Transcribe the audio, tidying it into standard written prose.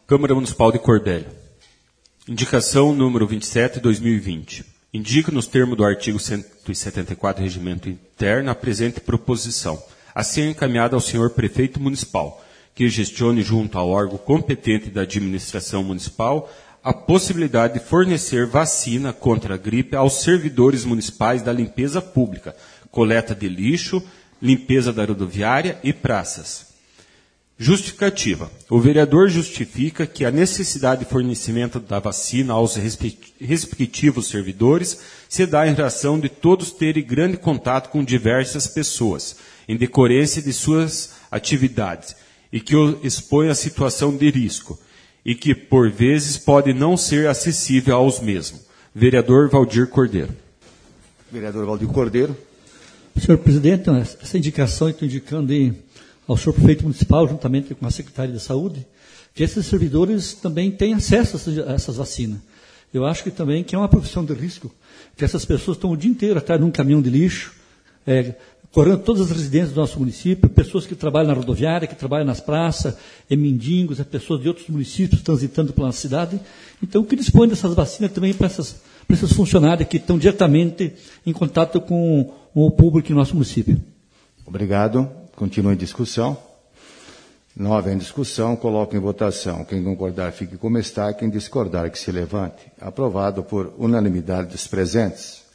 Câmara Municipal de Cordélia. Indicação número 27/2020. Indica nos termos do artigo 174 do Regimento Interno a presente proposição, a ser encaminhada ao senhor prefeito municipal, que gestione junto ao órgão competente da administração municipal a possibilidade de fornecer vacina contra a gripe aos servidores municipais da limpeza pública, coleta de lixo, limpeza da rodoviária e praças. Justificativa. O vereador justifica que a necessidade de fornecimento da vacina aos respectivos servidores se dá em razão de todos terem grande contato com diversas pessoas, em decorrência de suas atividades, e que o expõe a situação de risco, e que, por vezes, pode não ser acessível aos mesmos. Vereador Valdir Cordeiro. Vereador Valdir Cordeiro. Senhor presidente, essa indicação eu estou indicando ao senhor prefeito municipal, juntamente com a secretária de saúde, que esses servidores também têm acesso a essas vacinas. Eu acho que também que é uma profissão de risco, que essas pessoas estão o dia inteiro atrás de um caminhão de lixo, correndo todas as residências do nosso município, pessoas que trabalham na rodoviária, que trabalham nas praças, mendigos, pessoas de outros municípios transitando pela cidade. Então, que dispõe dessas vacinas também para esses funcionários que estão diretamente em contato com o público no nosso município. Obrigado. Continua em discussão. 9 em discussão. Coloco em votação. Quem concordar, fique como está. Quem discordar, que se levante. Aprovado por unanimidade dos presentes.